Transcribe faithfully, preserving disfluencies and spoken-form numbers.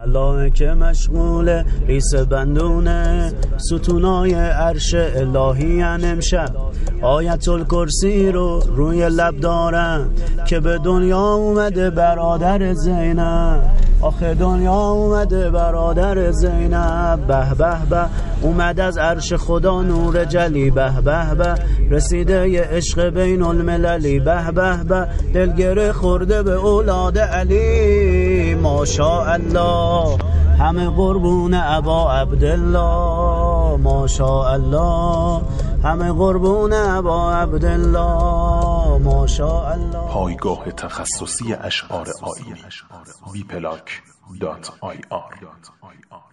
الله که مشغول ریس بندونه ستونای عرش الهی امشب آیت الکرسی رو روی لب دارن که به دنیا اومده برادر زینب. آخه دنیا اومده برادر زینب. به به به اومد از عرش خدا نور جلی. به به به رسیده ی عشق بین المللی. به به به دلگره خورده به اولاد علی. ماشاءالله همه قربون ابا عبدالله. ماشاءالله همه قربون ابا عبدالله. ماشاءالله. پایگاه تخصصی اشعار آیینی وی پلاک دات آی آر